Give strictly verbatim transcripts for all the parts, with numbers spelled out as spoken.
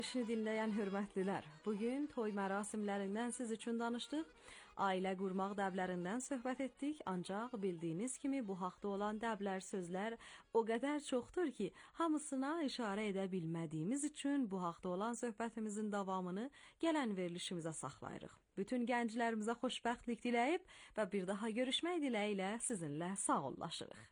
İşini dinleyen hörmətlilər, bugün toy mərasimlərindən siz üçün danışdıq, ailə qurmaq dəblərindən söhbət etdik, ancaq bildiyiniz kimi bu haqda olan dəblər sözlər o qədər çoxdur ki, hamısına işarə edə bilmədiyimiz üçün bu haqda olan söhbətimizin davamını gələn verilişimizə saxlayırıq. Bütün gənclərimizə xoşbəxtlik diləyib və bir daha görüşmək diləyilə sizinlə sağollaşırıq.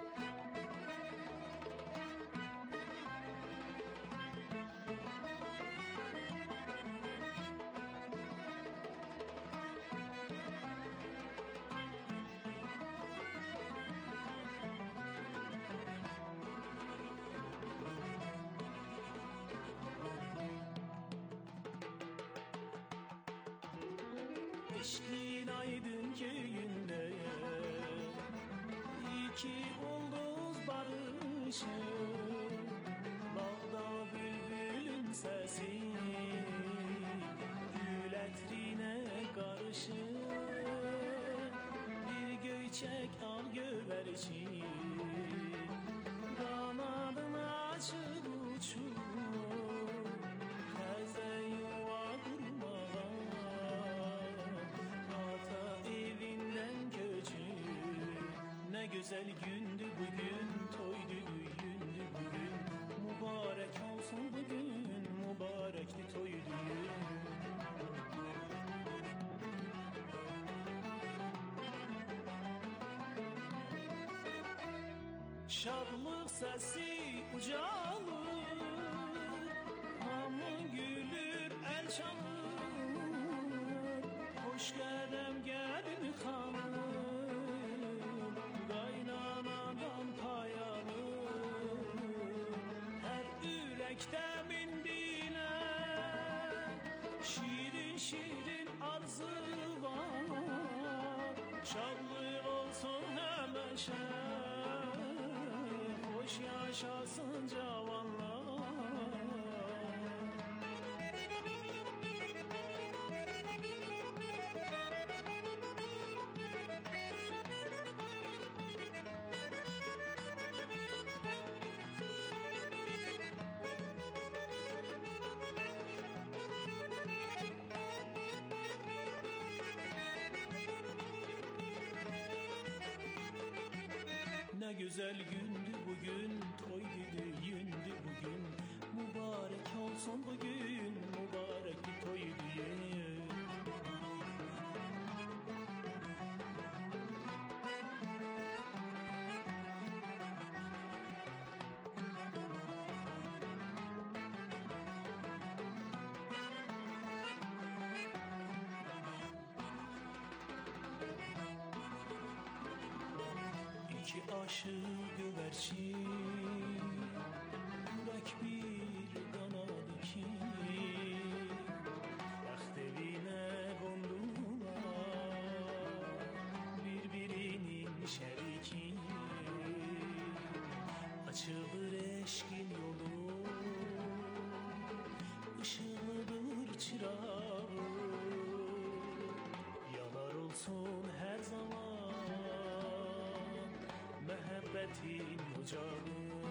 Eşkin aydın köyünde iki olduz barışıp, bağda bülbülün sesi gül etrine karışıp, bir göçek al göverçin kanadını açıp uçup teze yuva kurmağa. Ne güzel gündü bugün, toydu düğündü bugün, mübarek olsun bugün, mübarekti toy düğün. Şadlık sesi ucalır, hamı gülür, el çalır, hoş gedem gelin hanım. Şirin şirin arzu var, şadlı olsun hemeşe, hoş yaşasın cavanlar. Ne güzel gündü bugün, toydu düğündü bugün, mübarek olsun bugün, mübarek bir toy düğün. İki aşık güvercin, yürek bir kanadı ki, bəxt eline kondular, birbirinin şeriki. Açılır eşkin yolu, ışığıdır çırağı, yanar olsun her zaman Mehebbetin ocağı,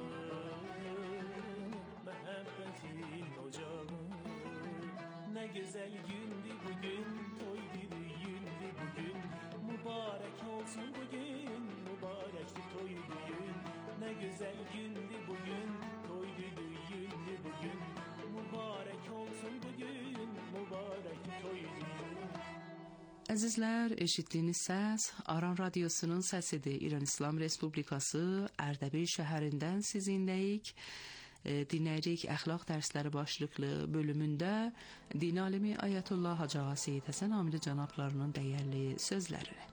mehebbetin ocağı. Ne güzel gündü bugün, toydu düğündü bugün, mübarek olsun bugün, mübarekti toy düğün. Ne güzel gündü bugün, toydu düğündü bugün, mübarek olsun bugün, mübarekti toy düğün. Əzizlər, eşitdiyiniz səs Aran Radiosunun səsidir. İran İslam Respublikası Ərdəbil şəhərindən sizinləyik. E, dinləyirik əxlaq dərsləri başlıqlı bölümündə din alimi Ayətullah Hacı Ağa Seyid Həsən Amili cənablarının dəyərli sözləri.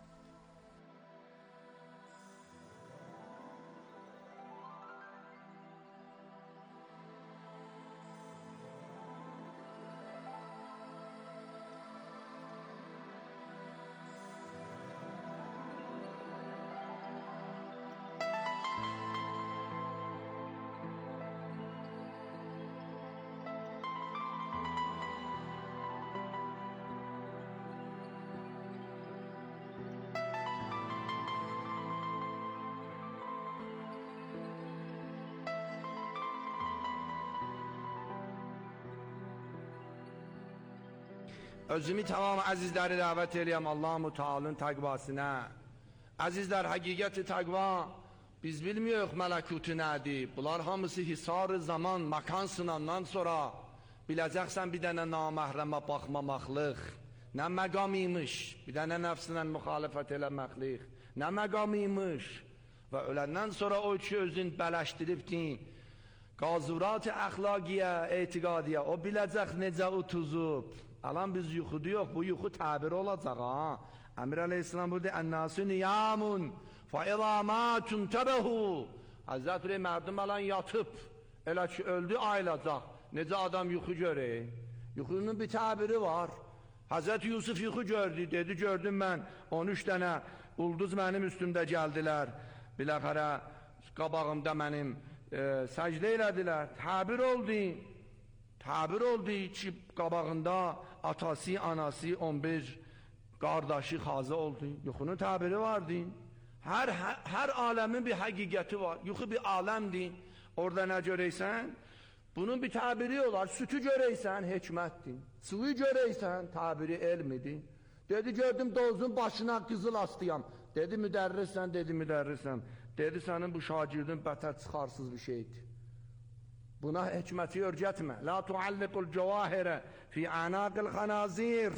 Özümü tamam əzizləri dəvət eləyəm Allah-u Teala'nın təqvasına. Əzizlər, həqiqəti təqva, biz bilmiyoruz mələkutu nədir. Bunlar hamısı hisar-ı zaman, makan sınandan sonra biləcəksən bir dənə naməhrəmə baxmamaqlıq. Nə məqamıymış, bir dənə nəfsinlə müxalifət eləməklik. Nə məqamıymış. Və öləndən sonra o ki özün bələşdiribdin. Qazurat-ı əxlaqiyə, etiqadiyə, o biləcək necə utuzub. Alan biz yuxudu yox, bu yuxu təbir olacaq ha. Əmir əleyhisselam burada ən-nasu niyamun fə-izâ mâtun təbəhu. Həzrət Rey mərdum alan yatıb, elə ki öldü ayılacaq. Necə adam yuxu görək? Yuxunun bir təbiri var. Həzrət Yusuf yuxu gördü, dedi gördüm mən on üç dənə ulduz mənim üstümdə gəldilər. Biləxərə qabağımda mənim e, səcdə elədilər. Təbir oldu. Təbir oldu ki qabağında atası, anası, on bir qardaşı xazı oldu. Yuxunun təbiri vardı. Hər, hər, hər aləmin bir həqiqəti var. Yuxu bir aləmdir. Orada nə görəysən? Bunun bir təbiri olar. Sütü görəysən, hikmətdir. Suyu görəysən, təbiri elmidir. Dedi gördüm dozun başına qızıl astıyam. Dedi müdərrisən, dedi müdərrisən. Dedi sənin bu şagirdin bətər çıxarsız bir şeydir. Buna hikməti örgətmə. La tualliqul cevahirə fi anaqil xanazir.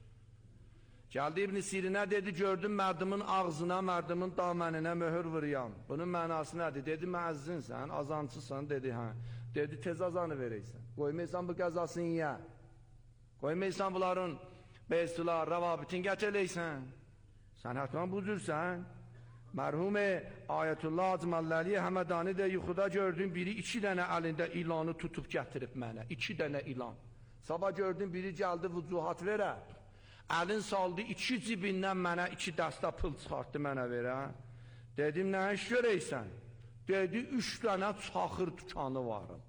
Gəldi İbn Sirinə dedi gördüm mərdimin ağzına, mərdimin daməninə möhür vuruyam. Bunun mənası nədir? Dedi müəzzinsən, azancısan, dedi hə. Dedi tez azanı verəysən. Qoymaysan bu qəzasını yə. Qoymaysan bunların beysular, rəvabitin gətirəysən. Sən hətman buzursən. Mərhum Ayətullah Acmalləli Həmədani də yuxuda gördüm biri iki dənə əlində ilanı tutub gətirib mənə. İki dənə ilan. Sabah gördüm biri gəldi vücuhat verə. Əlin saldı iki cibindən mənə iki dəstə pıl çıxartdı mənə verə. Dedim nə iş görəysən? Dedi üç dənə çaxır tükanı varım.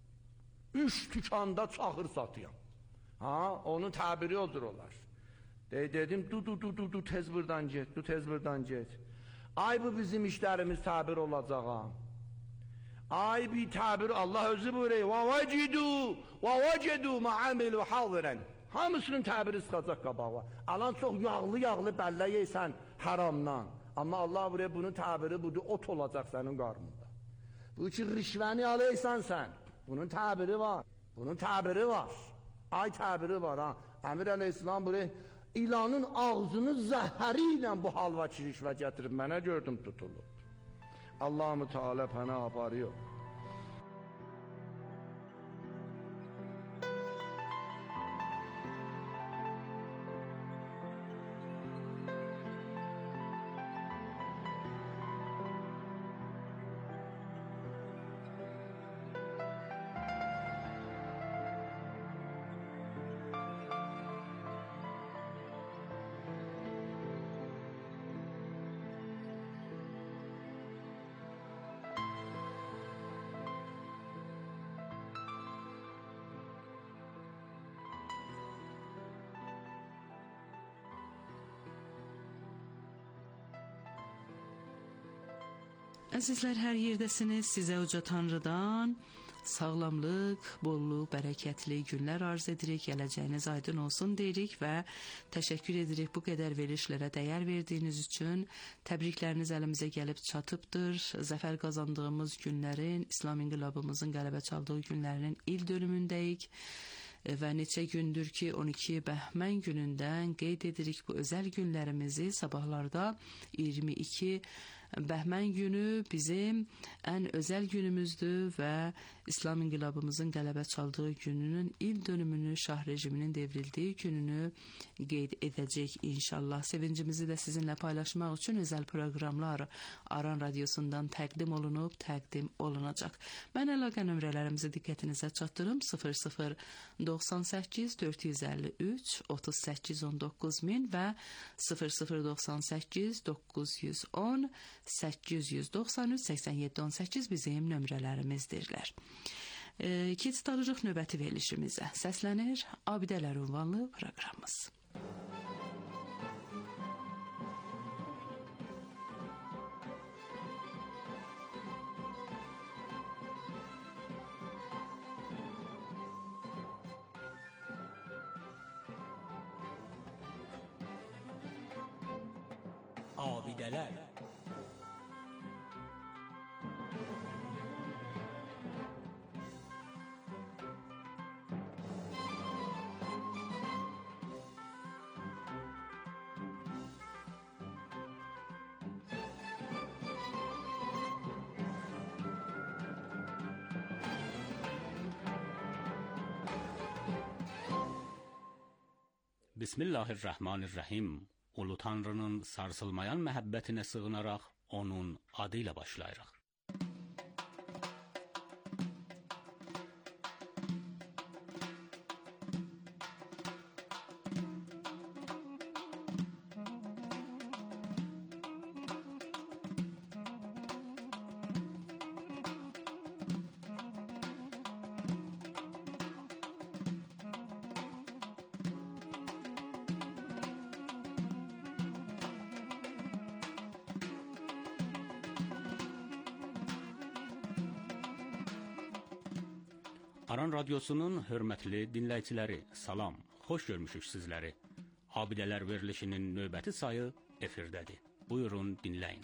Üç tükanda çaxır satıyam. Ha, onun təbiri odur olar. De, dedim du du du du du tez buradan get, du tez buradan get. Ay bu bizim işlərimiz təbir olacaq ha. Ay bir təbir Allah özü buyuruyor. Və vəcidu və vəcidu ma'amilu hazirən. Hamısının təbiri çıxacaq qabağa. Alan çox yağlı-yağlı bəllə yeysən haramdan. Amma Allah buraya bunun təbiri budur, ot olacaq sənin qarnında. Bu ki rişvəni alıysan sən, bunun təbiri var. Bunun təbiri var. Ay təbiri var ha. Əmir əleyhisselam buraya ilanın ağzını zəhəri ilə bu halva rişvə gətirib mənə gördüm tutulur. Allah-u Teala pənah aparıyor. Əzizlər, hər yerdəsiniz, sizə uca Tanrıdan sağlamlıq, bolluq, bərəkətli günlər arz edirik, gələcəyiniz aydın olsun deyirik və təşəkkür edirik bu qədər verilişlərə dəyər verdiyiniz üçün. Təbrikləriniz əlimizə gəlib çatıbdır. Zəfər qazandığımız günlərin, İslam inqilabımızın qələbə çaldığı günlərinin il dönümündəyik və neçə gündür ki on iki Bəhmən günündən qeyd edirik bu özəl günlərimizi. Sabahlarda iyirmi iki Bəhmən günü bizim ən özəl günümüzdür və İslam inqilabımızın qələbə çaldığı gününün il dönümünü, şah rejiminin devrildiyi gününü qeyd edəcək inşallah. Sevincimizi də sizinlə paylaşmaq üçün özəl proqramlar Aran Radiosundan təqdim olunub, təqdim olunacaq. Mən əlaqə nömrələrimizi diqqətinizə çatdırım. sıfır sıfır doxsan səkkiz dörd yüz əlli üç otuz səkkiz on doqquz min və sıfır sıfır doxsan səkkiz doqquz yüz on səkkiz yüz doxsan üç səksən yeddi on səkkiz bizim nömrələrimizdirlər. E, Keçid alırıq növbəti verilişimizə. Səslənir Abidələr ünvanlı proqramımız. Abidələr. Bismillahirrahmanirrahim. Ulu Tanrının sarsılmayan məhəbbətinə sığınaraq onun adı ilə başlayırıq. Aran Radyosu'nun hörmətli dinləyiciləri, salam, xoş görmüşük sizləri. Abidələr verilişinin növbəti sayı efirdədir. Buyurun, dinləyin.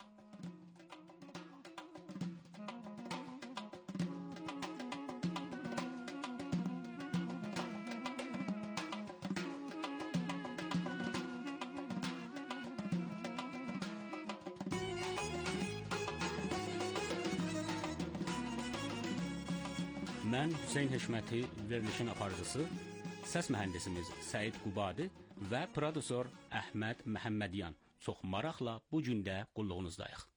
Mən Hüseyn Heşməti, verilişin aparıcısı, səs mühəndisimiz Səid Qubadi və prodüsor Əhməd Məhəmmədyan çox maraqla bu gün də qulluğunuzdayıq.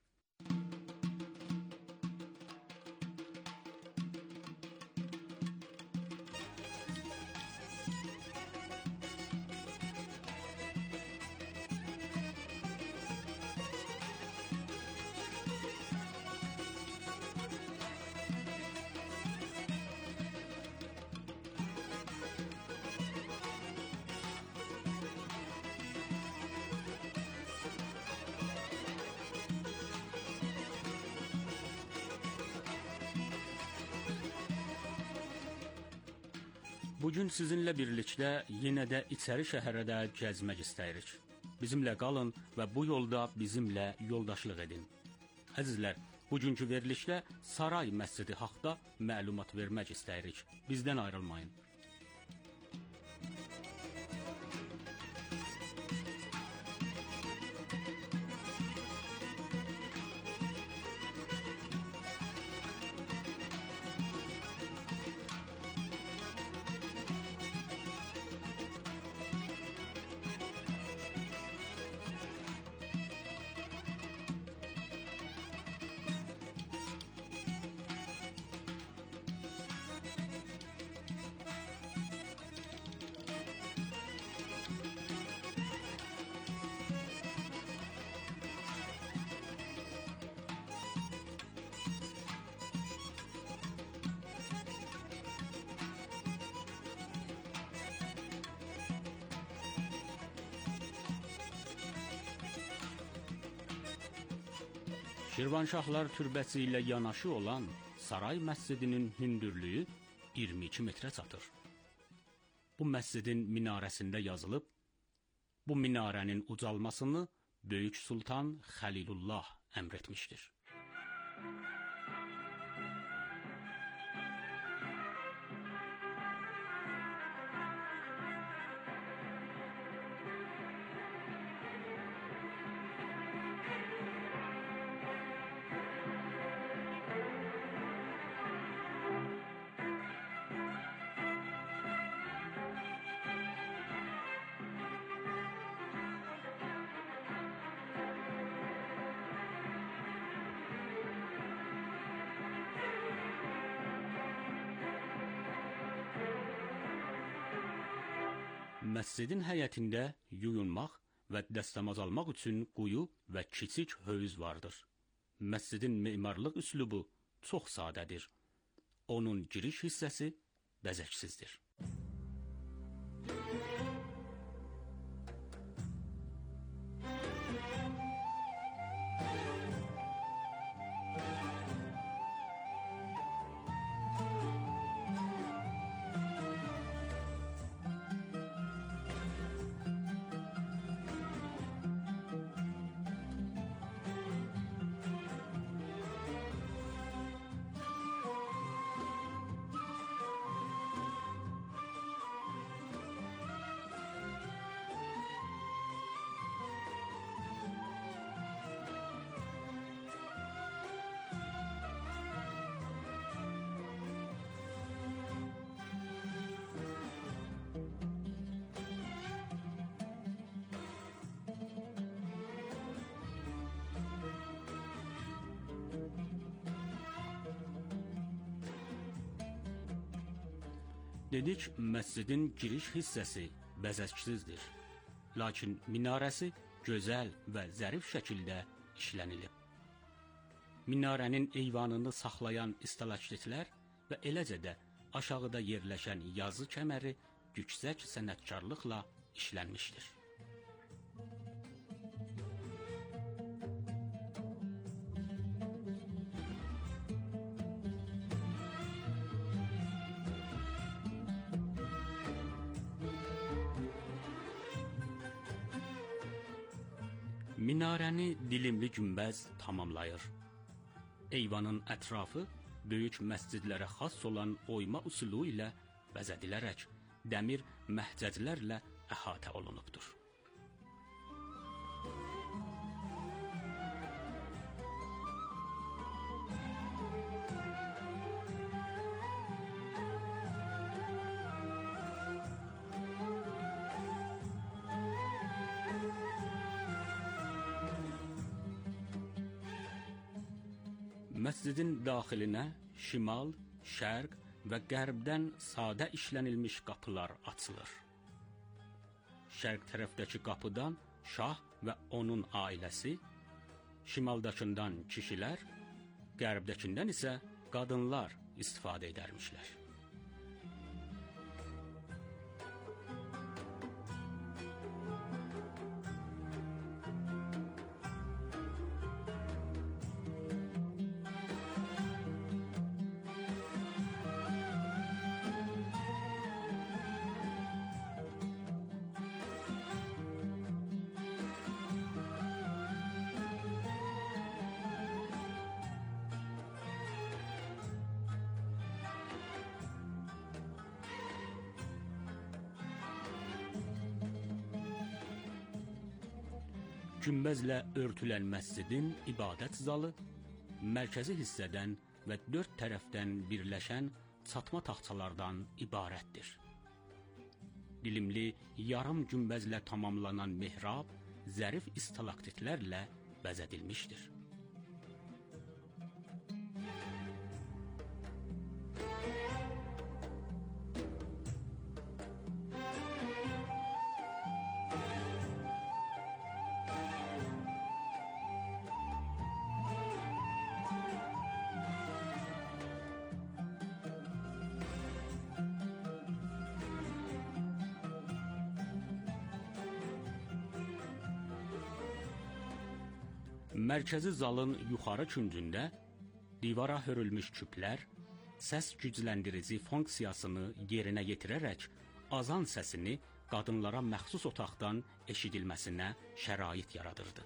Bugün sizinlə birlikdə yenə də içəri şəhərə də gəzmək istəyirik. Bizimlə qalın və bu yolda bizimlə yoldaşlıq edin. Əzizlər, bugünkü verilişdə Saray Məscidi haqda məlumat vermək istəyirik. Bizdən ayrılmayın. Şirvanşahlar türbəsi ilə yanaşı olan Saray Məscidinin hündürlüyü iyirmi iki metrə çatır. Bu məscidin minarəsində yazılıb, bu minarənin ucalmasını Böyük Sultan Xəlilullah əmr etmişdir. Məscidin həyətində yuyunmaq və dəstəmaz almaq üçün quyu və kiçik hövz vardır. Məscidin memarlıq üslubu çox sadədir. Onun giriş hissəsi bəzəksizdir. Dedik, məscidin giriş hissəsi bəzəksizdir. Lakin minarəsi gözəl və zərif şəkildə işlənilib. Minarənin eyvanını saxlayan stalaktiklər və eləcə də aşağıda yerləşən yazı kəməri yüksək sənətkarlıqla işlənmişdir. Minarəni dilimli günbəz tamamlayır. Eyvanın ətrafı böyük məscidlərə xas olan oyma üsulu ilə bəzədilərək dəmir məhcəclərlə əhatə olunubdur. Məscidin daxilinə şimal, şərq və qərbdən sadə işlənilmiş qapılar açılır. Şərq tərəfdəki qapıdan şah və onun ailəsi, şimaldakından kişilər, qərbdəkindən isə qadınlar istifadə edərmişlər. Günbəzlə örtülən məscidin ibadət zalı mərkəzi hissədən və dörd tərəfdən birləşən çatma taxtalardan ibarətdir. Dilimli yarım günbəzlə tamamlanan mihrab zərif stalaktitlərlə bəzədilmişdir. Mərkəzi zalın yuxarı küncündə divara hörülmüş küplər səs gücləndirici funksiyasını yerinə yetirərək azan səsini qadınlara məxsus otaqdan eşidilməsinə şərait yaradırdı.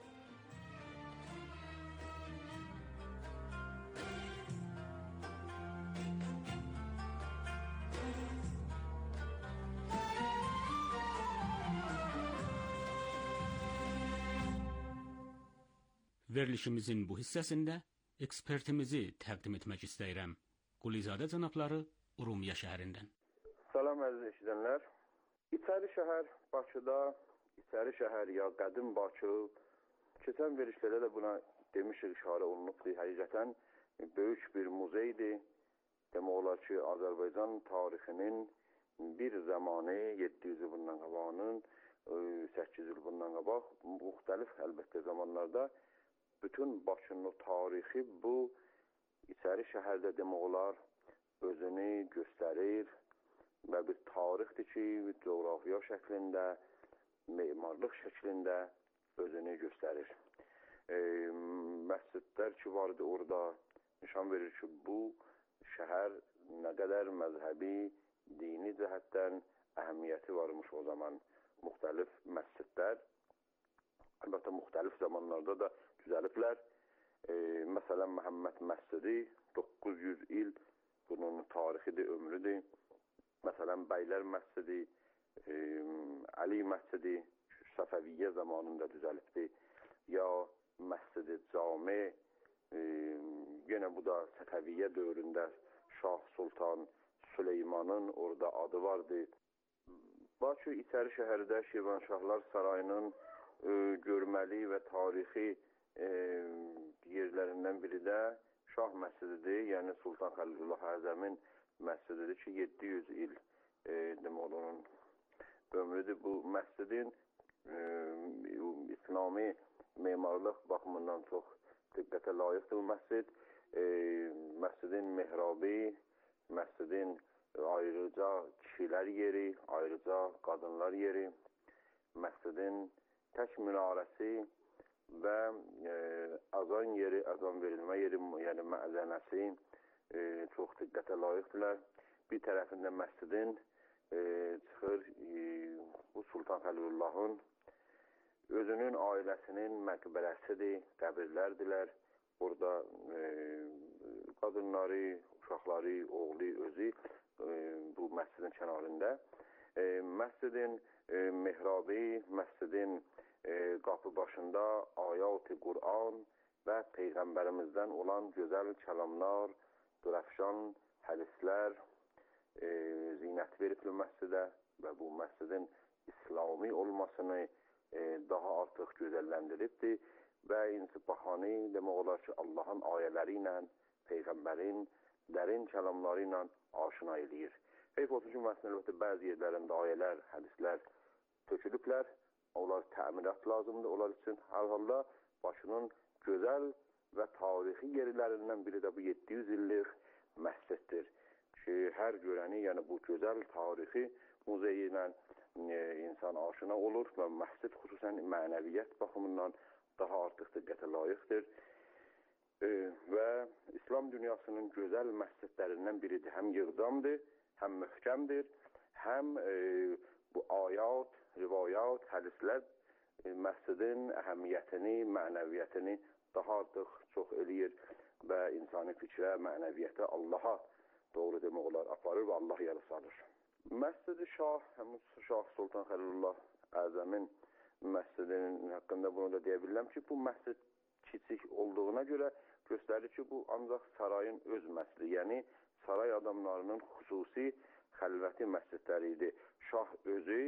Verilişimizin bu hissəsində ekspertimizi təqdim etmək istəyirəm. Qulizadə cənabları Urumiyyə şəhərindən. Salam əziz eşidənlər. İçəri şəhər Bakıda, İçəri şəhər ya qədim Bakı, keçən verilişlərdə də buna demişik, işarə olunubdur. Həqiqətən böyük bir muzeydir. Demək olar ki, Azərbaycan tarixinin bir zamanı yeddi yüz il bundan qabağının, səkkiz yüz il bundan qabaq, müxtəlif əlbəttə zamanlarda bütün Bakının o tarixi bu İçəri şəhərdə demək olar özünü göstərir və bir tarixdir ki, coğrafiya şəklində, memarlıq şəklində özünü göstərir. E, məscidlər ki vardı orada nişan verir ki, bu şəhər nə qədər məzhəbi, dini cəhətdən əhəmiyyəti varmış o zaman. Müxtəlif məscidlər, əlbəttə müxtəlif zamanlarda da düzəliblər. E, məsələn, Məhəmməd məscidi doqquz yüz il bunun tarixidir, ömrüdür. Məsələn, Bəylər məscidi, e, Əli məscidi Səfəviyyə zamanında düzəlibdir. Ya məscidi cami, e, yenə bu da Səfəviyyə dövründə Şah Sultan Süleymanın orada adı vardı. Bakı İçəri şəhərdə Şirvanşahlar Sarayının e, görməli və tarixi e, yerlərindən biri də Şah məscididir, yəni Sultan Xəlilullah Əzəmin məscididir ki, yeddi yüz il e, demək olar onun ömrüdür. Bu məscidin e, İslami memarlıq baxımından çox diqqətə layiqdir bu məscid. E, məscidin mehrabi, məscidin ayrıca kişilər yeri, ayrıca qadınlar yeri, məscidin tək minarəsi və e, azan yeri, azan verilmə yeri, yəni məzənəsi e, çox diqqətə layiqdirlər. Bir tərəfində məscidin e, çıxır e, bu Sultan Xəlilullahın özünün ailəsinin məqbərəsidir, qəbirlərdilər. Burada e, qadınları, uşaqları, oğlu özü e, bu məscidin kənarında. E, məscidin e, mehrabi, məscidin e, qapı başında ayat-ı Qur'an və Peyğəmbərimizdən olan gözəl kəlamlar, durafşan hədislər e, zinət veribdir məscidə və bu məscidin İslami olmasını e, daha artıq gözəlləndiribdir və insibahani demək olar ki, Allahın ayələri ilə, Peyğəmbərin dərin kəlamları ilə aşina eləyir. Heyf olsun ki, məsələn, əlbəttə, bəzi yerlərində ayələr, hədislər tökülüblər, onlar təmirat lazımdır, onlar üçün hər halda başının gözəl və tarixi yerlərindən biri də bu yeddi yüz illik məsciddir ki, hər görəni, yəni bu gözəl tarixi muzeyi ilə e, insan aşina olur və məscid xüsusən mənəviyyət baxımından daha artıq diqqətə layiqdir e, və İslam dünyasının gözəl məscidlərindən biridir. Həm yığcamdır, həm möhkəmdir, həm e, bu ayat, rivayat, hədislər e, məscidin əhəmiyyətini, mənəviyyətini daha artıq çox eləyir və insani fikrə, mənəviyyətə, Allaha doğru demək olar aparır və Allah yada salır. Məscid-i Şah, həmin Şah Sultan Xəlilullah Əzəmin məscidinin haqqında bunu da deyə bilirəm ki, bu məscid kiçik olduğuna görə göstərir ki, bu ancaq sarayın öz məscidi, yəni saray adamlarının xüsusi xəlvəti məscidləri idi. Şah özü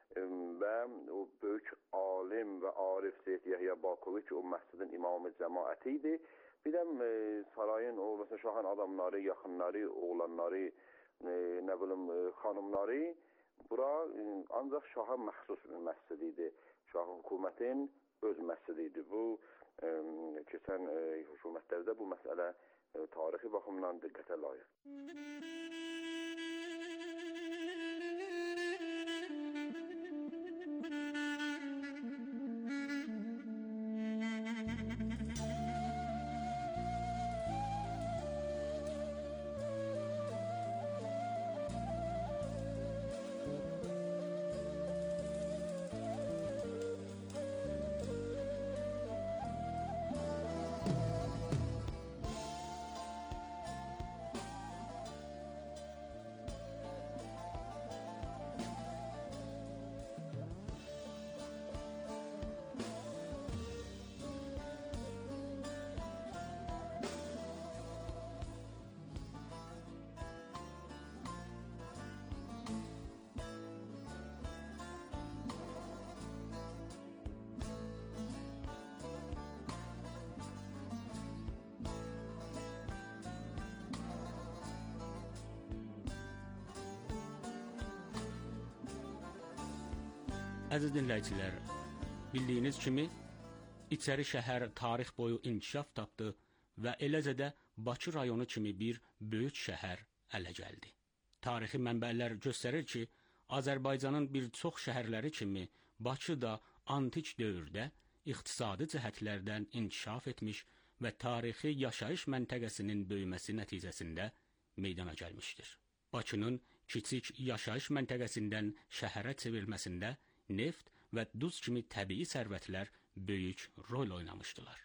və o böyük alim və arif Seyyid Yəhya Bakovi ki, o məscidin imamı cəmaəti idi. Bir də e, sarayın, o məsələn, şahın adamları, yaxınları, oğlanları, e, nə bilim, e, xanımları bura e, ancaq şaha məxsus bir məscid idi. Şahın hökumətin öz məscidi idi. Bu, e, keçən e, hökumətlərdə bu məsələ e, tarixi baxımdan diqqətə layiq. Əziz dinləyicilər, bildiyiniz kimi İçəri şəhər tarix boyu inkişaf tapdı və eləcə də Bakı rayonu kimi bir böyük şəhər ələ gəldi. Tarixi mənbələr göstərir ki, Azərbaycanın bir çox şəhərləri kimi Bakı da antik dövrdə iqtisadi cəhətlərdən inkişaf etmiş və tarixi yaşayış məntəqəsinin böyüməsi nəticəsində meydana gəlmişdir. Bakının kiçik yaşayış məntəqəsindən şəhərə çevrilməsində neft və duz kimi təbii sərvətlər böyük rol oynamışdılar.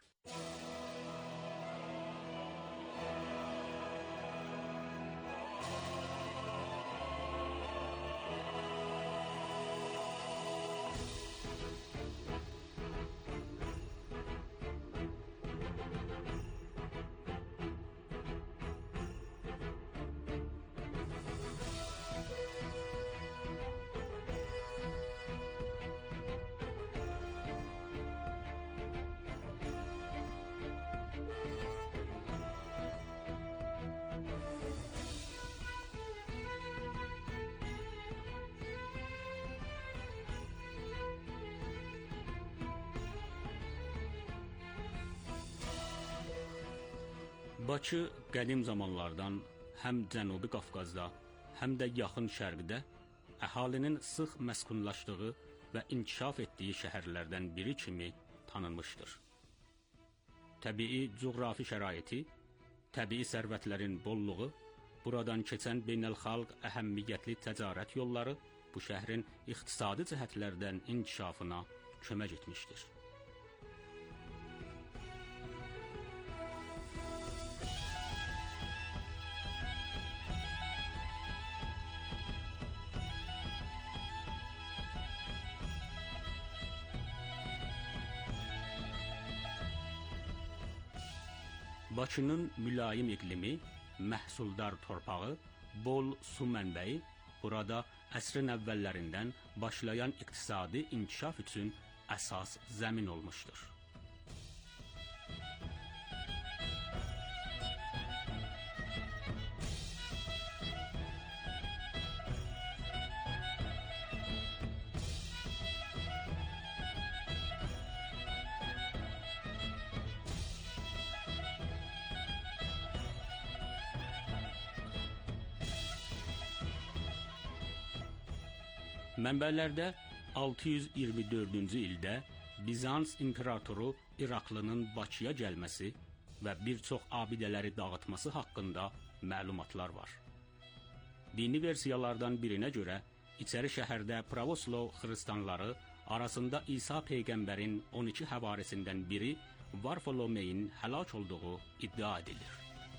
Bakı qədim zamanlardan həm Cənubi Qafqazda, həm də yaxın şərqdə əhalinin sıx məskunlaşdığı və inkişaf etdiyi şəhərlərdən biri kimi tanınmışdır. Təbii coğrafi şəraiti, təbii sərvətlərin bolluğu, buradan keçən beynəlxalq əhəmiyyətli ticarət yolları bu şəhrin iqtisadi cəhətlərdən inkişafına kömək etmişdir. Bakının mülayim iqlimi, məhsuldar torpağı, bol su mənbəyi burada əsrin əvvəllərindən başlayan iqtisadi inkişaf üçün əsas zəmin olmuşdur. Mənbələrdə altı yüz iyirmi dördüncü ildə Bizans imperatoru İraqlının Bakıya gəlməsi və bir çox abidələri dağıtması haqqında məlumatlar var. Dini versiyalardan birinə görə içəri şəhərdə Pravoslav xristianları arasında İsa peyğəmbərin on iki həvarisindən biri Varfolomeyin həlak olduğu iddia edilir.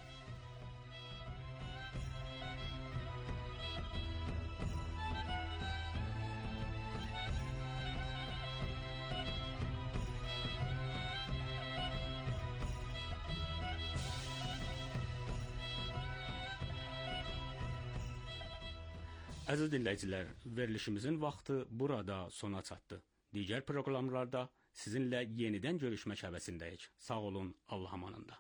Əziz dinləyicilər, verilişimizin vaxtı burada sona çatdı. Digər proqramlarda sizinlə yenidən görüşmək həvəsindəyik. Sağ olun, Allah amanında.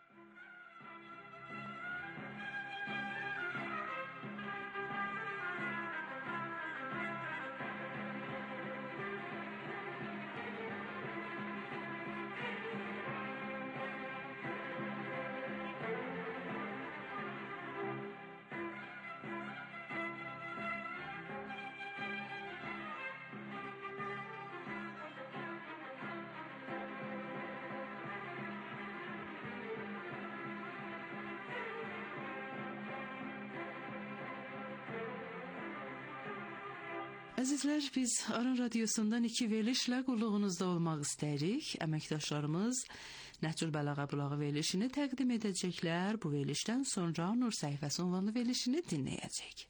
Əzizlər, biz Aran Radiosundan iki verilişlə qulluğunuzda olmaq istəyirik. Əməkdaşlarımız Nəhcül Bəlağə Bulağı verilişini təqdim edəcəklər. Bu verilişdən sonra Nur Səhifəsi ünvanlı verilişini dinləyəcək.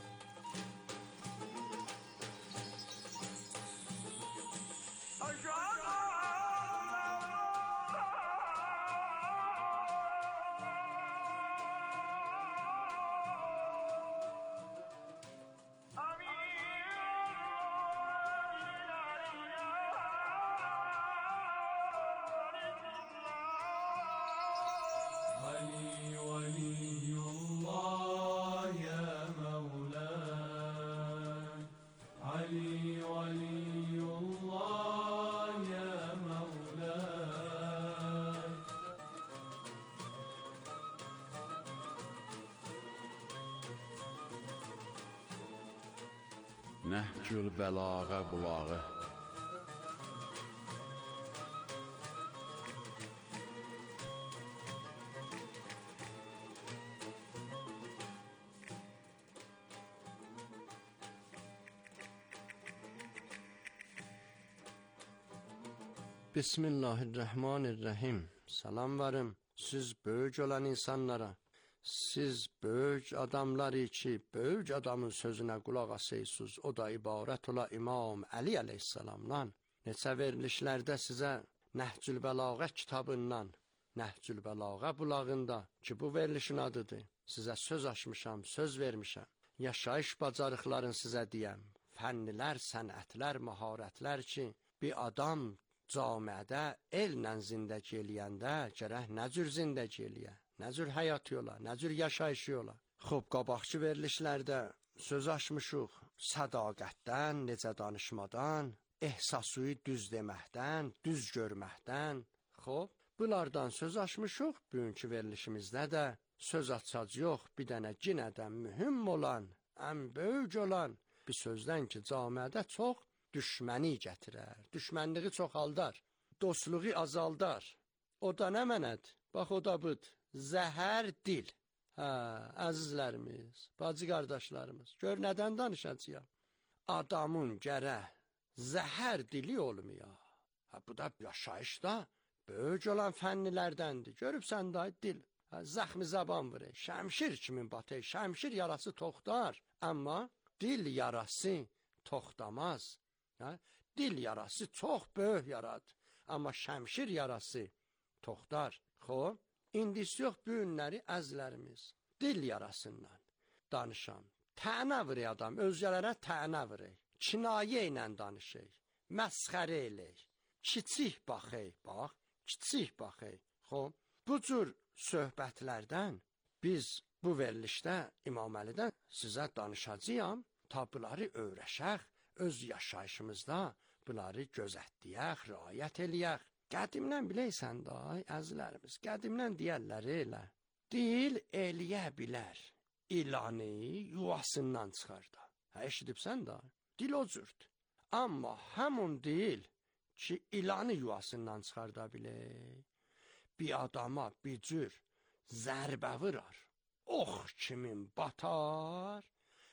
Nəhcül Bəlağə Bulağı. Bismillahirrahmanirrahim. Salam varım siz böyük olan insanlara. Siz böyük adamları ki, böyük adamın sözünə qulaq asıysınız. O da ibarət ola İmam Əli əleyhissalamdan. Neçə verilişlərdə sizə Nəhcül Bəlağə kitabından, Nəhcül Bəlağə bulağında ki, bu verilişin adıdır. Sizə söz açmışam, söz vermişəm. Yaşayış bacarıqların sizə deyəm. Fənnilər, sənətlər, məharətlər ki, bir adam camiədə ellə zindəki eləyəndə gərək nə cür zindəki eləyə, nə cür həyat yola, nə cür yaşayışı yola. Xob, qabaqçı verilişlərdə söz açmışıq sədaqətdən, necə danışmadan, ehsasuyu düz deməkdən, düz görməkdən. Xob, Bunlardan söz açmışıq. Bugünkü verilişimizdə də söz açacağıq. Bir dənə yenədən mühüm olan, ən böyük olan bir sözdən ki, camiədə çox düşməni gətirər. Düşmənliyi çoxaldar. Dostluğu azaldar. O da nə mənədir? Bax, o da budur. Zəhər dil. Hə, əzizlərimiz, bacı qardaşlarımız, gör nədən danışacağım? Adamın gərək zəhər dili olmuyor. Ha, bu da yaşayışda böyük olan fənnilərdəndir. Görübsən da dil. Ha, zəxmi zəban vurur. Şəmşir kimin batır? Şəmşir yarası toxtar. Amma dil yarası toxtamaz. Ha, dil yarası çox böyük yaradır. Amma şəmşir yarası toxtar. Xoş. İndi yox bu günləri əzlərimiz dil yarasından danışam. Tənə vurur adam, özgələrə tənə vurur. Kinayə ilə danışır, məsxərə eləyir, kiçik baxır, bax, kiçik baxır. Xoş, bu cür söhbətlərdən biz bu verilişdə İmam Əlidən sizə danışacağam. Ta bunları öyrəşək, öz yaşayışımızda bunları gözətləyək, riayət eləyək. Qədimdən biləysən da, əzizlərimiz, qədimdən deyərlər elə. Dil eləyə bilər, ilanı yuvasından çıxar da. Hə, eşidibsən da, dil o cürdür. Amma həmun dil ki, ilanı yuvasından çıxar da bilir, bir adama bir cür zərbə vurar, ox kimin batar,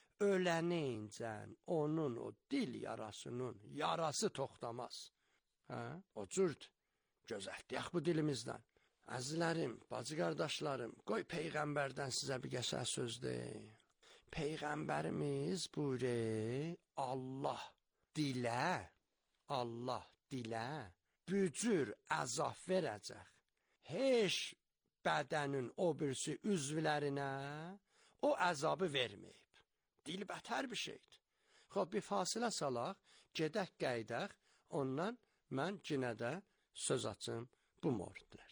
ölənincən onun o dil yarasının yarası toxtamaz. Hə, o cürdür. Gözəltiyək bu dilimizdən. Əzizlərim, bacı qardaşlarım, qoy Peyğəmbərdən sizə bir qəşəng söz deyim. Peyğəmbərimiz buyurur, Allah dilə, Allah dilə bücür əzab verəcək. Heç bədənin o birisi üzvlərinə o əzabı verməyib. Dil bətər bir şeydir. Xoş, bir fasilə salaq, gedək qəydək, ondan mən yenə də söz açım bu mövridlərdə.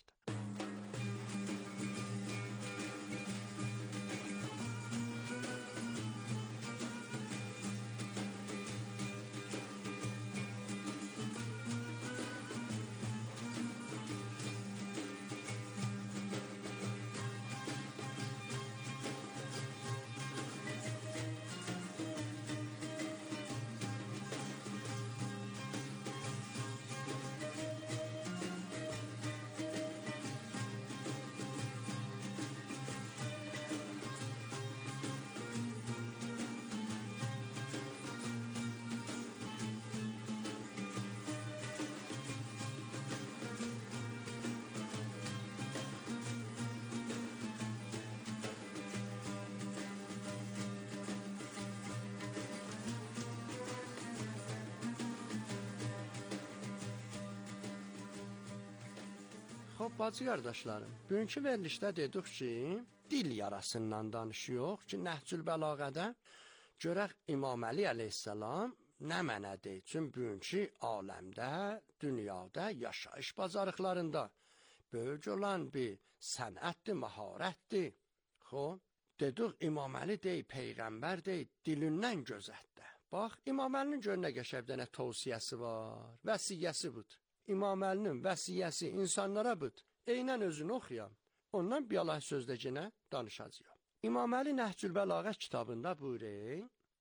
Xoş, bacı qardaşlarım, bugünkü verilişdə dedik ki, dil yarasından danışıyoruz ki, Nəhcül Bəlağədə görək İmam Əli əleyhissalam nə mənədir? Çünki bugünkü aləmdə, dünyada, yaşayış bacarıqlarında böyük olan bir sənətdir, məharətdir. Xoş, dedik İmam Əli deyil, Peyğəmbər deyil, dilindən gözətdə. Bax, İmam Əlinin gör nə qəşəng bir dənə tövsiyəsi var, vəsiyyəsi budur. İmam Əlinin vəsiyyəsi insanlara budur. Eynən özünü oxuyam. Ondan bir Allah sözdəcinə danışacağım. İmam Əli Nəhcül Bəlağə kitabında buyurur,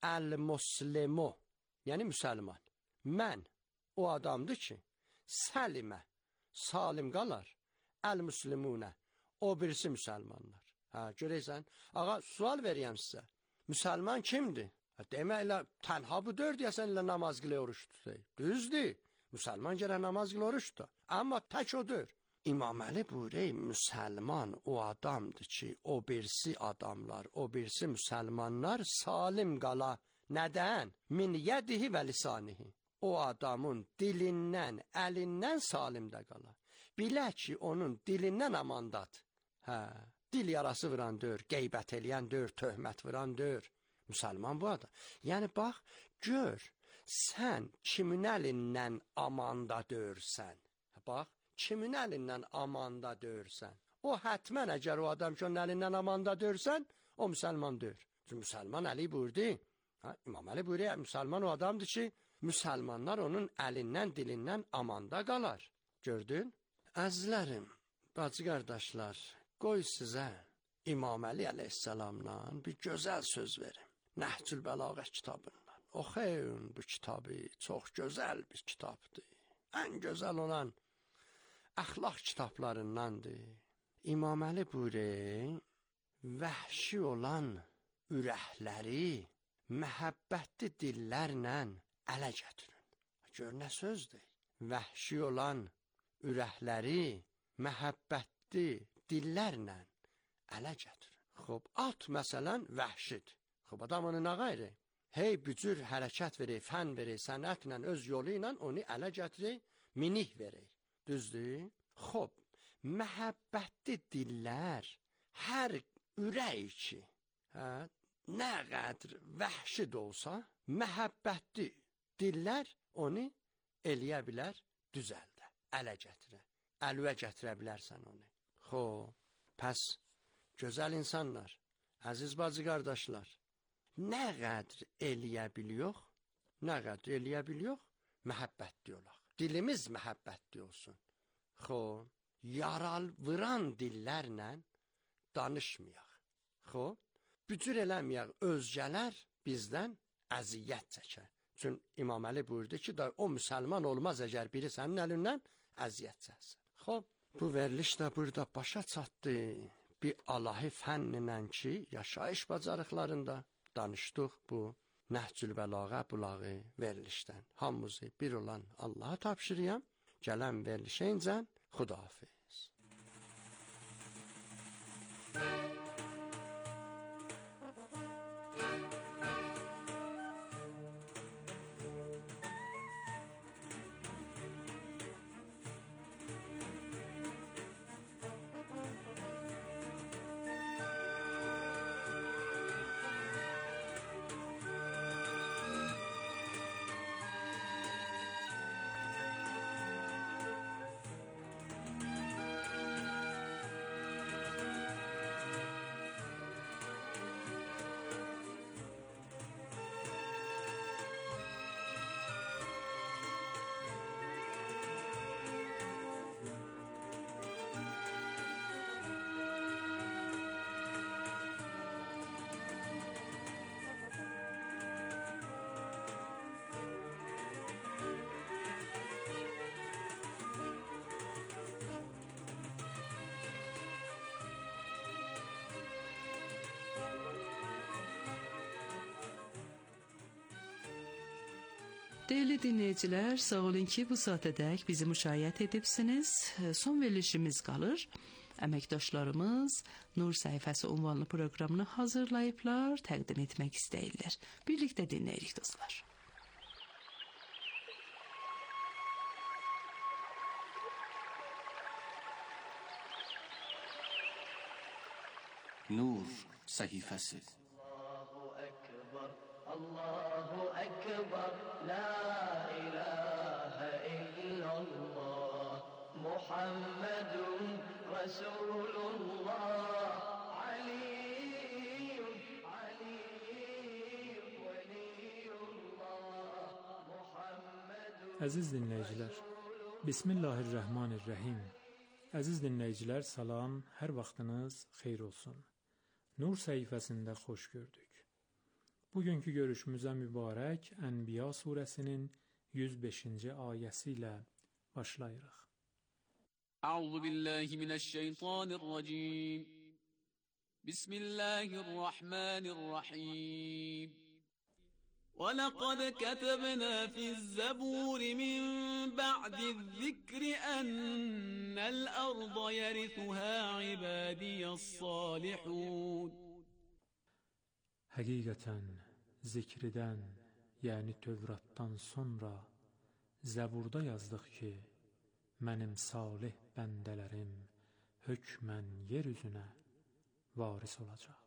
Əl-Muslimu, yəni müsəlman. Mən o adamdır ki, səlimə, salim qalar, Əl-Muslimunə, o birisi müsəlmanlar. Hə, görəysən, ağa, sual veriyəm sizə. Müsəlman kimdir? Deməklə, tənha bu dörd deyəsən ilə namaz qılı oruç tutay. Düzdür. Müsəlman gərək namaz qılı oruç tutar. Amma tək odur. İmam Əli buyurur, müsəlman o adamdır ki, o birisi adamlar, o birisi müsəlmanlar salim qala. Nədən? Min yədihi və lisanihi. O adamın dilindən, əlindən salimdə qala. Bilə ki, onun dilindən amandadır. Hə, dil yarası vuran dör, qeybət eləyən dör, töhmət vuran dör. Müsəlman bu adam. Yəni, bax, gör, sən kimin əlindən amanda dörsən? Bax, kimin əlindən amanda dörsən? O hətmən əgər o adam ki, onun əlindən amanda dörsən, o müsəlman dör. Çünki müsəlman Əli buyurdu. Ha, İmam Əli buyurur, müsəlman o adamdır ki, müsəlmanlar onun əlindən, dilindən amanda qalar. Gördün? Əzizlərim, bacı qardaşlar, qoy sizə İmam Əli əleyhissalamdan bir gözəl söz verim. Nəhcül Bəlağə kitabından. Oxuyun bu kitabı, çox gözəl bir kitabdır. Ən gözəl olan əxlaq kitablarındandır. İmam Əli buyurur, vəhşi olan ürəkləri məhəbbətli dillərlə ələ gətirin. Gör nə sözdür? Vəhşi olan ürəkləri məhəbbətli dillərlə ələ gətirin. Xob, at məsələn vəhşidir. Xob, adam onu nə qayri? Hey bücür hərəkət verir, fən verir, sənətlə, öz yolu ilə onu ələ gətirir, minih verir. Düzdür? Xob, məhəbbətli dillər hər ürək ki, hə, nə qədər vəhşi də olsa, məhəbbətli dillər onu eləyə bilər, düzəldə, ələ gətirə, əlvə gətirə bilərsən onu. Xob, pəs gözəl insanlar, əziz bacı qardaşlar, nə qədər eləyə biliyox, nə qədər eləyə biliyox, məhəbbətli olaq. Dilimiz məhəbbətli olsun. Xob, yaral vuran dillərlə danışmayaq. Xob, bücür eləməyək, özgələr bizdən əziyyət çəkər. Çünki İmam Əli buyurdu ki, da, o müsəlman olmaz əgər biri sənin əlindən əziyyət çəksin. Xob, bu veriliş də burada başa çatdı. Bir alahi fənninlə ki, yaşayış bacarıqlarında danışdıq bu Nəhcül Bəlağə bulağı verilişdən. Hamımızı bir olan Allaha tapşırıyam. Gələn verilişə incən, Xudahafiz. Değerli dinleyiciler, sağ olun ki bu saate dek bizi müşahit edipsiniz. Son verilişimiz kalır. Əməkdaşlarımız Nur Səhifəsi unvanlı programını hazırlayıblar, təqdim etmək istəyirlər. Birlikdə dinləyirik dostlar. Nur Səhifəsi. Allahu Ekber, la ilahe illallah, Muhammedun Resulullah, Aliyyun, Aliyyun, Veliyullah, Muhammedun. Əziz dinləyicilər, Bismillahirrahmanirrahim. Əziz dinləyicilər, salam, hər vaxtınız xeyir olsun. Nur səhifəsində xoş gördük. Bugünkü görüşümüzə mübarək Ənbiya surəsinin yüz beşinci ayəsi ilə başlayırıq. Əuzu billahi minəşşeytanirracim. Bismillahirrahmanirrahim. وَلَقَدْ كَتَبْنَا فِي الزَّبُورِ مِنْ بَعْدِ الذِّكْرِ أَنَّ الْأَرْضَ يَرِثُهَا عِبَادِيَ الصَّالِحُونَ. Həqiqətən zikridən, yəni Tövratdan sonra Zəburda yazdıq ki, mənim salih bəndələrim hökmən yer üzünə varis olacaq.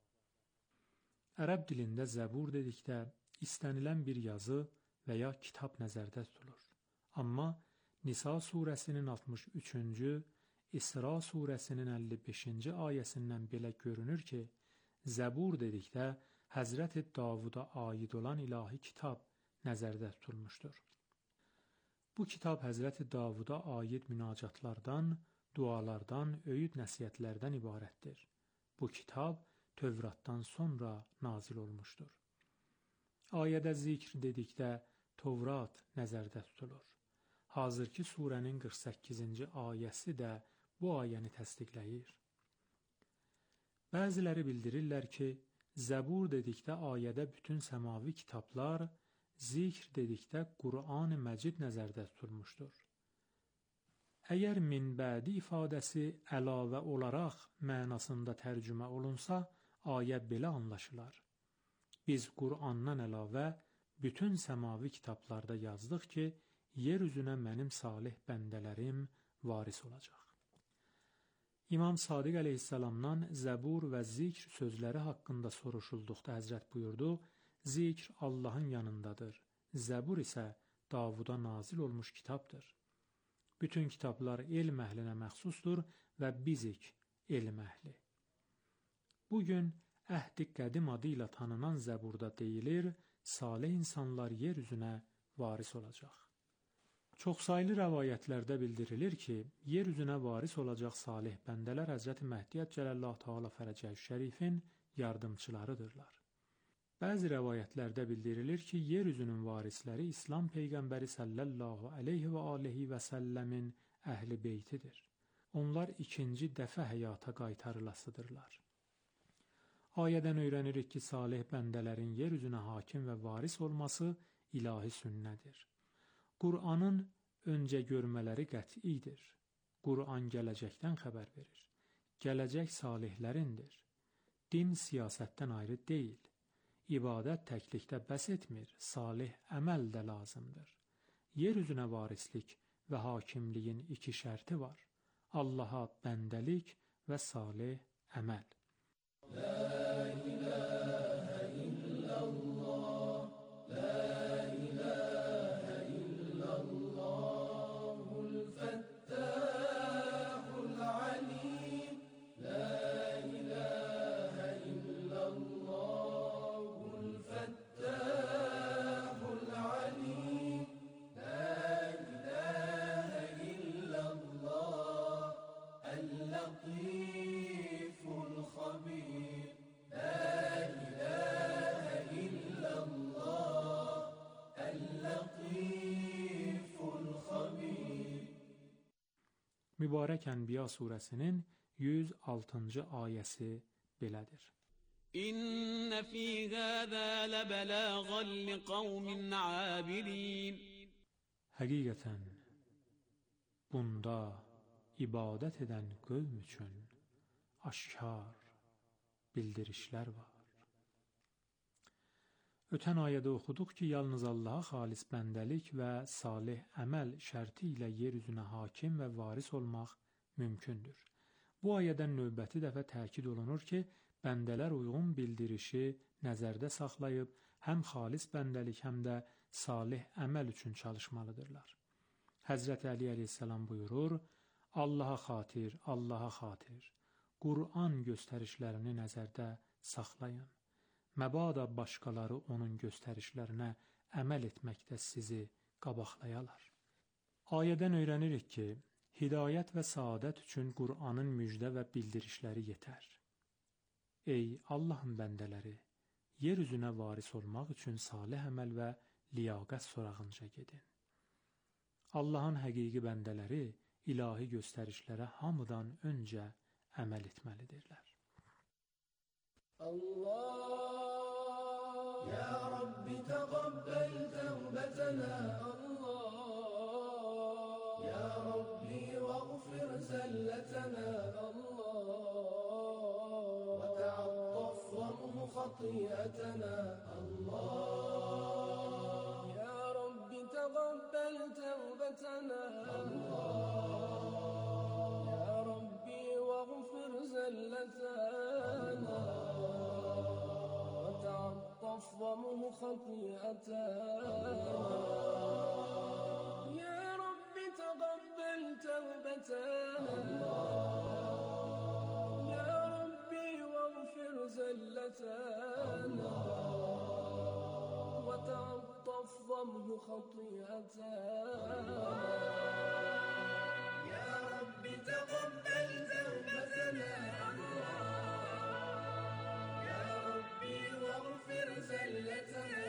Ərəb dilində Zəbur dedikdə istənilən bir yazı və ya kitab nəzərdə tutulur. Amma Nisa surəsinin altmış üçüncü, İsra surəsinin əlli beşinci ayəsindən belə görünür ki, Zəbur dedikdə Həzrət-i Davuda aid olan ilahi kitab nəzərdə tutulmuşdur. Bu kitab Həzrət-i Davuda aid münacatlardan dualardan, öyüd nəsihətlərdən ibarətdir. Bu kitab Tövratdan sonra nazil olmuşdur. Ayədə zikr dedikdə Tövrat nəzərdə tutulur. Hazırki surənin qırx səkkizinci ayəsi də bu ayəni təsdiqləyir. Bəziləri bildirirlər ki, Zəbur dedikdə ayədə bütün səmavi kitablar, zikr dedikdə Qur'an-ı Məcid nəzərdə tutulmuşdur. Əgər min bədi ifadəsi əlavə olaraq mənasında tərcümə olunsa, ayə belə anlaşılar. Biz Qur'andan əlavə bütün səmavi kitablarda yazdıq ki, yer üzünə mənim salih bəndələrim varis olacaq. İmam Sadiq əleyhissalamdan Zəbur və zikr sözləri haqqında soruşulduqda Həzrət buyurdu, zikr Allahın yanındadır, Zəbur isə Davuda nazil olmuş kitabdır. Bütün kitablar elm əhlinə məxsusdur və bizik elm əhli. Bugün əhd-i qədim adı ilə tanınan Zəburda deyilir, salih insanlar yer üzünə varis olacaq. Çoxsaylı rəvayətlərdə bildirilir ki, yer üzünə varis olacaq salih bəndələr Həzrəti Məhdiyyət Cələlləhu Teala Fərəcəh Şərifin yardımçılarıdırlar. Bəzi rəvayətlərdə bildirilir ki, yer üzünün varisləri İslam Peyğəmbəri sallallahu aleyhi və aleyhi və səlləmin əhli beytidir. Onlar ikinci dəfə həyata qaytarılasıdırlar. Ayədən öyrənirik ki, salih bəndələrin yer üzünə hakim və varis olması ilahi sünnədir. Qur'anın öncə görmələri qətidir. Qur'an gələcəkdən xəbər verir. Gələcək salihlərindir. Din siyasətdən ayrı deyil. İbadət təklikdə bəs etmir, salih əməl də lazımdır. Yer üzünə varislik və hakimliyin iki şərti var. Allaha bəndəlik və salih əməl. La ilahə illallah, la Mübarək Ənbiya surəsinin yüz altıncı ayəsi belədir. İnne fî hâzâ lebelâgan liqavmin âbidin. Həqiqətən, bunda ibadət edən qövm üçün aşkar bildirişlər var. Ötən ayədə oxuduq ki, yalnız Allaha xalis bəndəlik və salih əməl şərti ilə yer üzünə hakim və varis olmaq mümkündür. Bu ayədən növbəti dəfə təkid olunur ki, bəndələr uyğun bildirişi nəzərdə saxlayıb, həm xalis bəndəlik, həm də salih əməl üçün çalışmalıdırlar. Həzrət Əli əleyhissalam buyurur, Allaha xatir, Allaha xatir, Qur'an göstərişlərini nəzərdə saxlayın. Məbada başqaları onun göstərişlərinə əməl etməkdə sizi qabaqlayalar. Ayədən öyrənirik ki, hidayət və saadət üçün Qur'anın müjdə və bildirişləri yetər. Ey Allahın bəndələri, yer üzünə varis olmaq üçün salih əməl və liyaqət sorağınca gedin. Allahın həqiqi bəndələri ilahi göstərişlərə hamıdan öncə əməl etməlidirlər. Allah Ya Rabbi təqabbel təvbətənə Allah Ya Rabbi vəğfir zəllətənə Allah və tə'attaf vəmhu xatiyyətənə Allah Ya Rabbi təqabbel təvbətənə Allah Ya Rabbi vəğfir zəllətənə ومه خطيئتنا يا رب تقبل توبتنا يا ربي واغفر زلتنا وتعطف ضمه خطيئتنا يا رب تقبل توبتنا يا ربي واغفر زلتنا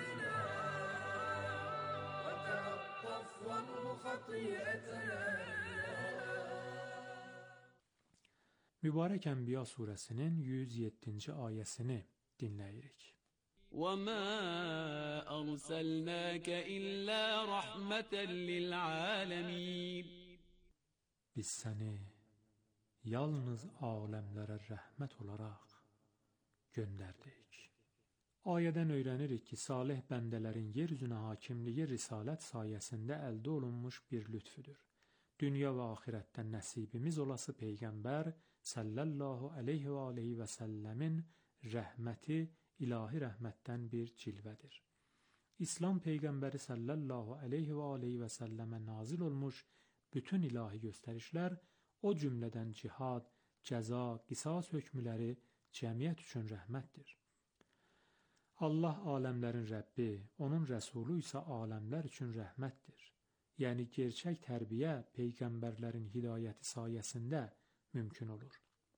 وتعطف وامح خطيئتنا. Mübarək Ənbiya surəsinin yüz yeddinci ayəsini dinləyirik. وَمَا أَرْسَلْنَاكَ إِلَّا رَحْمَةً لِلْعَالَمِينَ. Biz səni yalnız aləmlərə rəhmət olaraq göndərdik. Ayədən öyrənirik ki, salih bəndələrin yer üzünə hakimliyi risalət sayəsində əldə olunmuş bir lütfüdür. Dünya və axirətdə nəsibimiz olası Peyğəmbər sallallahu aleyhi və aleyhi və səlləmin rəhməti ilahi rəhmətdən bir cilvədir. İslam Peyğəmbəri sallallahu aleyhi və aleyhi və səlləmə nazil olmuş bütün ilahi göstərişlər, o cümlədən cihad, cəza, qisas hökmləri cəmiyyət üçün rəhmətdir. Allah aləmlərin Rəbbi, onun rəsulu isə aləmlər üçün rəhmətdir. Yəni gerçək tərbiyə Peyğəmbərlərin hidayəti sayəsində mümkün olur.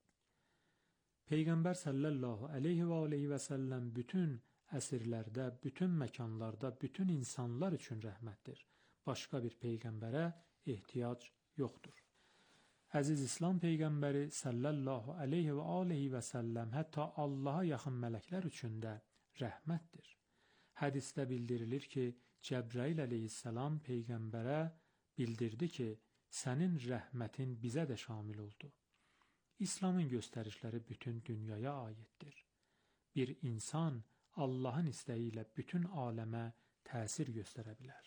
Peyğəmbər sallallahu aleyhi və aleyhi və səlləm bütün əsrlərdə, bütün məkanlarda, bütün insanlar üçün rəhmətdir. Başqa bir Peyğəmbərə ehtiyac yoxdur. Əziz İslam Peyğəmbəri sallallahu aleyhi və aleyhi və səlləm hətta Allaha yaxın mələklər üçün də rəhmətdir. Hədisdə bildirilir ki, Cəbrail əleyhissalam Peyğəmbərə bildirdi ki, sənin rəhmətin bizə də şamil oldu. İslamın göstərişləri bütün dünyaya aiddir. Bir insan Allahın istəyi ilə bütün aləmə təsir göstərə bilər.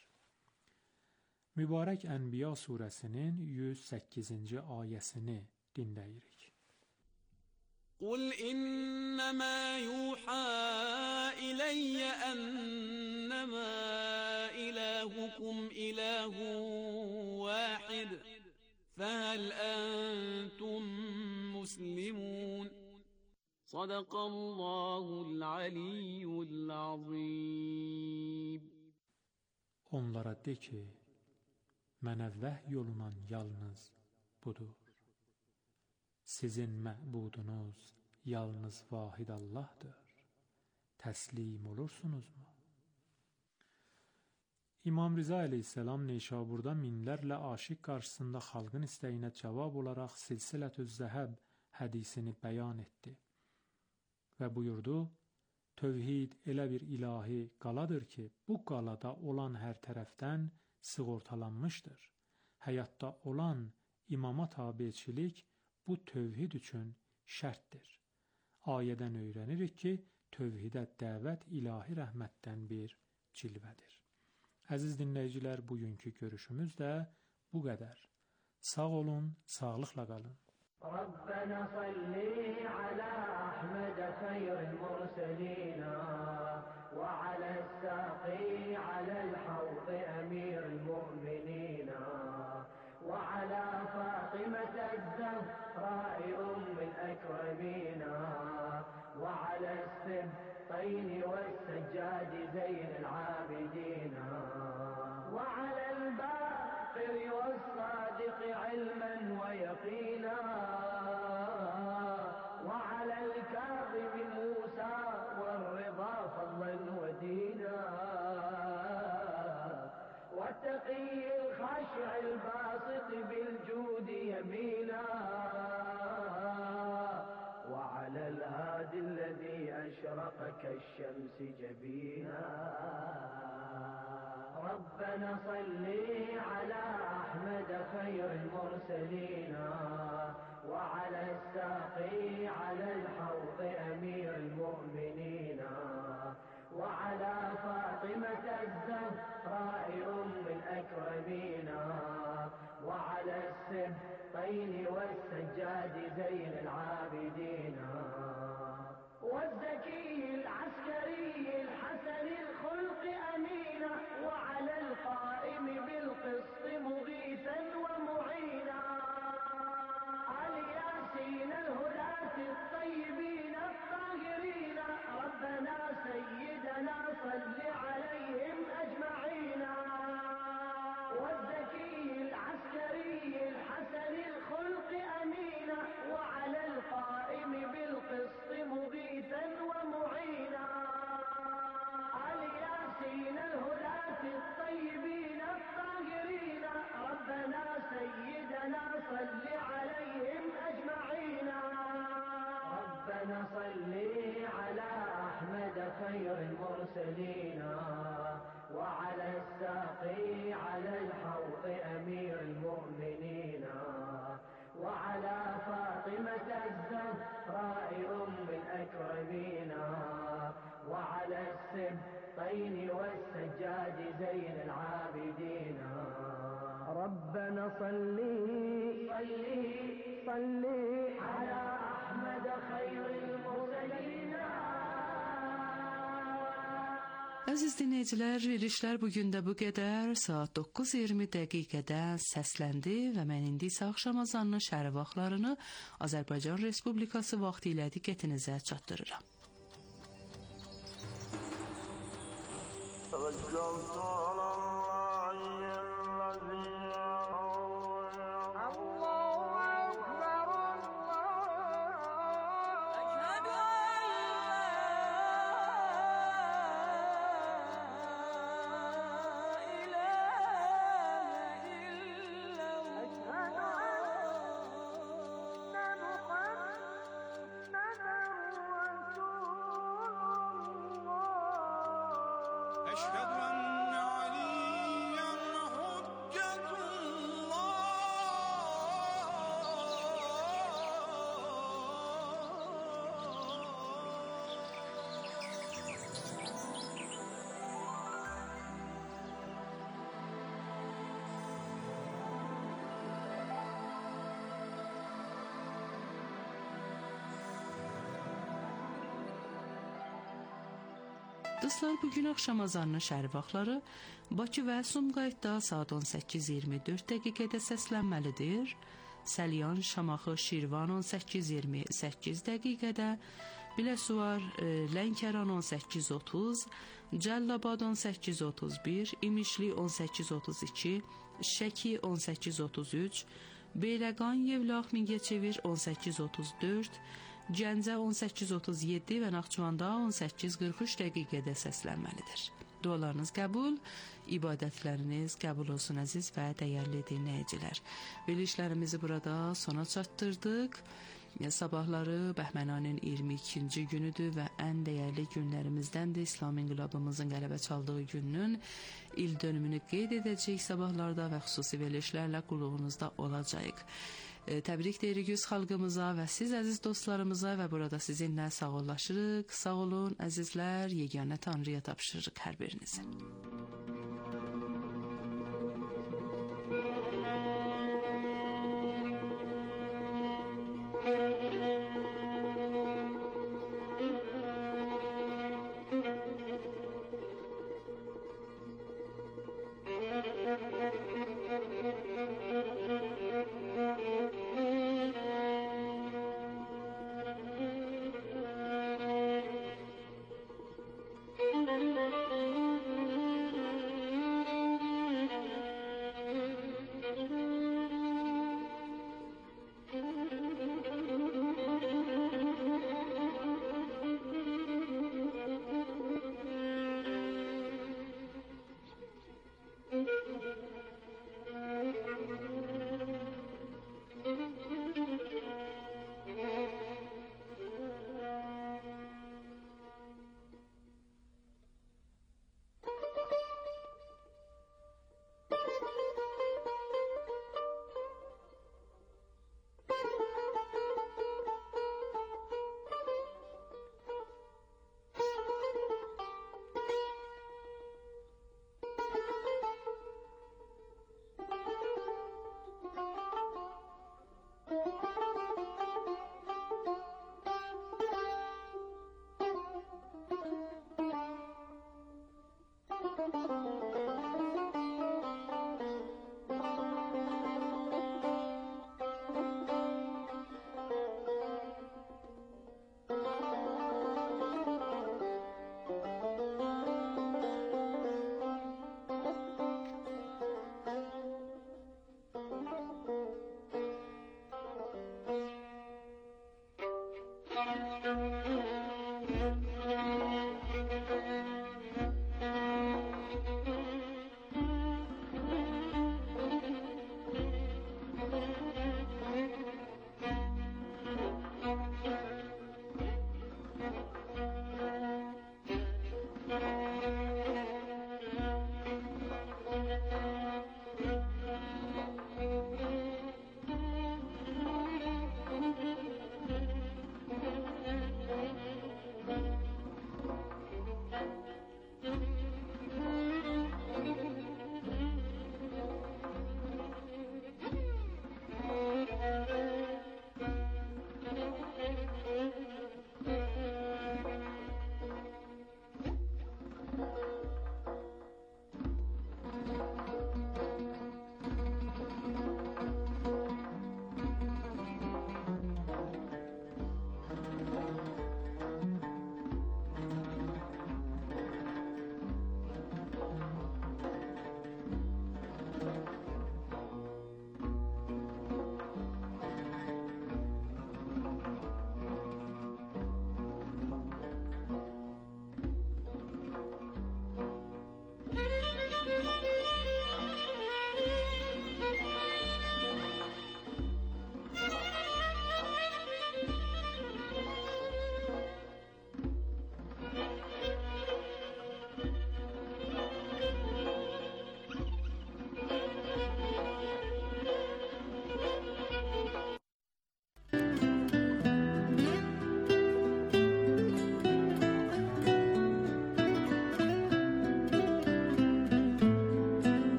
Mübarək Ənbiya surəsinin yüz səkkizinci ayəsini dinləyirik. قُلْ إِنَّمَا يُوحَى إِلَيَّ أَنَّمَا إِلَٰهُكُمْ إِلَٰهٌ وَاحِدٌ فَهَلْ أَنْتُمْ مُسْلِمُونَ. صدق الله العلي العظيم. Onlara de ki, mənə vəhy olunan yalnız budur. Sizin məbudunuz yalnız vahid Allah'dır. Təslim olursunuzmu? İmam Rıza əleyhissalam Neşaburda minlərlə aşiq qarşısında xalqın istəyinə cavab olaraq Silsilətüz Zəhəb hədisini bəyan etdi və buyurdu, tövhid elə bir ilahi qaladır ki, bu qalada olan hər tərəfdən sığortalanmışdır. Həyatda olan imama tabiçilik bu tövhid üçün şərtdir. Ayədən öyrənirik ki, tövhidə dəvət ilahi rəhmətdən bir cilvədir. Əziz dinləyicilər, bugünkü görüşümüz də bu qədər. Sağ olun, sağlıqla qalın. ربنا صل على أحمد خير المرسلين وعلى الساقي على الحوض أمير المؤمنين وعلى فاطمة الزهراء أم الأكرمين وعلى السبطين والسجاد زين العابدين وعلى الباقر والصادق علما ويقينا وعلى الكاظم موسى والرضا فضلا ودينا والتقي الخاشع الباسط بالجود يمينا وعلى الهادي الذي أشرق كالشمس جبينا. ربنا صل على أحمد خير المرسلين وعلى الساقي على الحوض أمير المؤمنين وعلى فاطمة الزهراء أم الأكرمين وعلى السبطين والسجاد زين العابدين والزكي العسكري الحسن الخلق أمينا وعلى القائم بالقسط مغيثا ومعينا الياسين الهداة الطيبين الطاهرين ربنا سيدنا صل عليهم أجمعين والزكي العسكري الحسن الخلق زين العابدين ربنا صلي صلي صلي على أحمد خير المرسلين. Əziz dinləyicilər, verilişlər bu gün də bu qədər. Saat doqquz iyirmi dəqiqədə səsləndi və mən indi isə axşam azanının şəhər vaxtlarını Azərbaycan Respublikası vaxtı ilə diqqətinizə çatdırıram. Dostlar, bugün axşam azanının şəhər vaxtları Bakı və Sumqayıtda saat on səkkiz iyirmi dörd dəqiqədə səslənməlidir. Səlyan, Şamaxı, Şirvan on səkkiz iyirmi səkkiz dəqiqədə, Biləsuvar, e, Lənkəran on səkkiz otuz, Cəllabad on səkkiz otuz bir, İmişli on səkkiz otuz iki, Şəki on səkkiz otuz üç, Beyləqan, Yevlax, Mingəçevir on səkkiz otuz dörd, Gəncə on səkkiz otuz yeddi və Naxçıvanda on səkkiz qırx üç dəqiqədə səslənməlidir. Dualarınız qəbul, ibadətləriniz qəbul olsun əziz və dəyərli dinləyicilər. Verilişlərimizi burada sona çatdırdıq. Sabahları Bəhmənanın iyirmi ikinci günüdür və ən dəyərli günlərimizdəndir. İslam inqilabımızın qələbə çaldığı günün il dönümünü qeyd edəcəyik sabahlarda və xüsusi verilişlərlə qulluğunuzda olacağıq. Təbrik deyirik öz xalqımıza və siz əziz dostlarımıza və burada sizinlə sağollaşırıq. Sağ olun əzizlər, yeganə Tanrıya tapşırırıq hər birinizi.